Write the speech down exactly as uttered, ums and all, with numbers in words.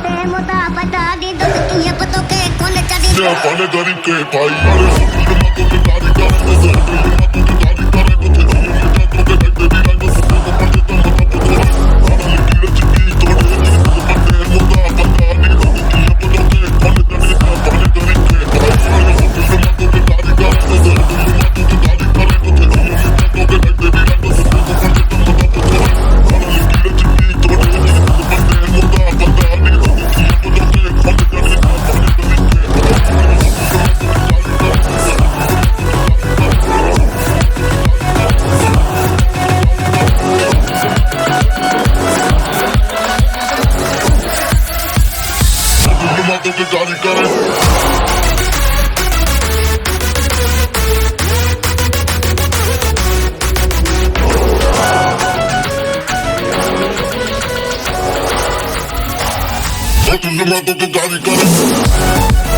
moda bata di dostiyan pato ke kon chadi ne apane gari ke bhai wale hotel ma to gari kare to hotel ma to gari kare to the mita to ke bhai tevi rang to to pande to mata to to ara likira chiki to de to pande moda bata di dostiyan pato ke kon chadi apane gari ke bhai wale hotel ma to gari kare to hotel ma to gari kare to the mita to ke bhai tevi rang to to pande to mata to to ara likira chiki to de to pande moda bata di dostiyan pato ke kon chadi apane gari ke que gari kare hotel ma to gari kare